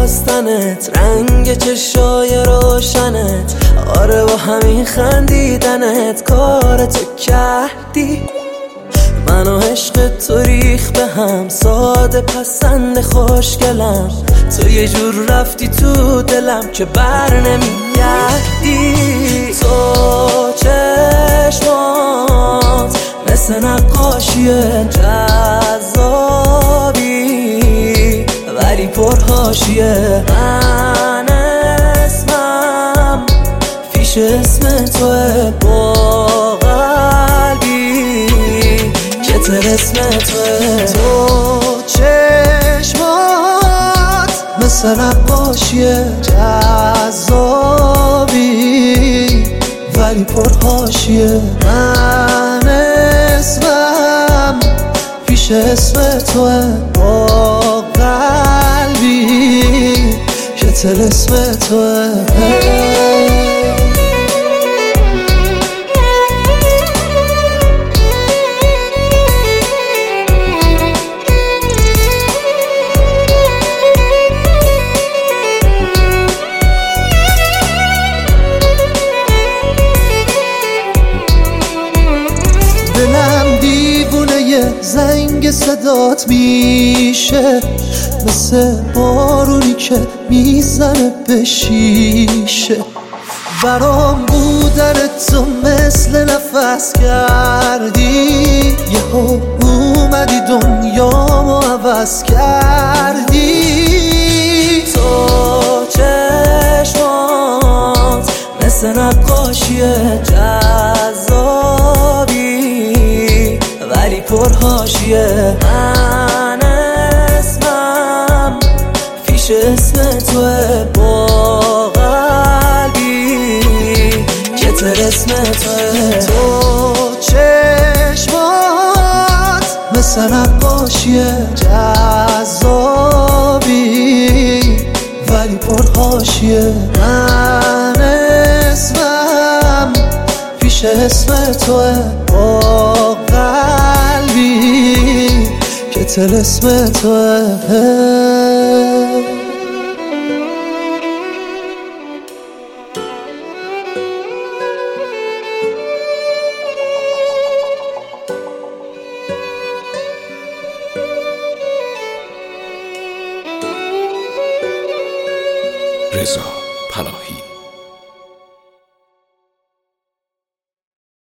داستانت، رنگ چشای روشنت، آره با همین خندیدنت کارتو کردی. من و عشق تو ریخ به هم، ساده پسند خوشگلم، تو یه جور رفتی تو دلم که بر نمیگردی. تو چشمات مثل نقاشی جذابی ولی پرحاشیه. من اسمم پیش اسم توه، با قلبی که طلسم توه. تو چشمات مثل نقاشی جذابی ولی پرحاشیه. من اسمم پیش اسم توه، با قلبی که طلسم توه. دلم دیوونه زنگ صدات میشه، مثل بارونی که میزنه به شیشه. برام بودن تو مثل نفس کردی، یهو اومدی دنیامو عوض کردی. تو چشمات مثل نقاشی جذابی ولی پرحاشیه. من اسمم پیش اسم توه، با قلبی که طلسم توه. تو چشمات مثل نقاشی جذابی ولی پرحاشیه. من اسمم پیش اسم توه، با قلبی که طلسم توه. رضا پناهی.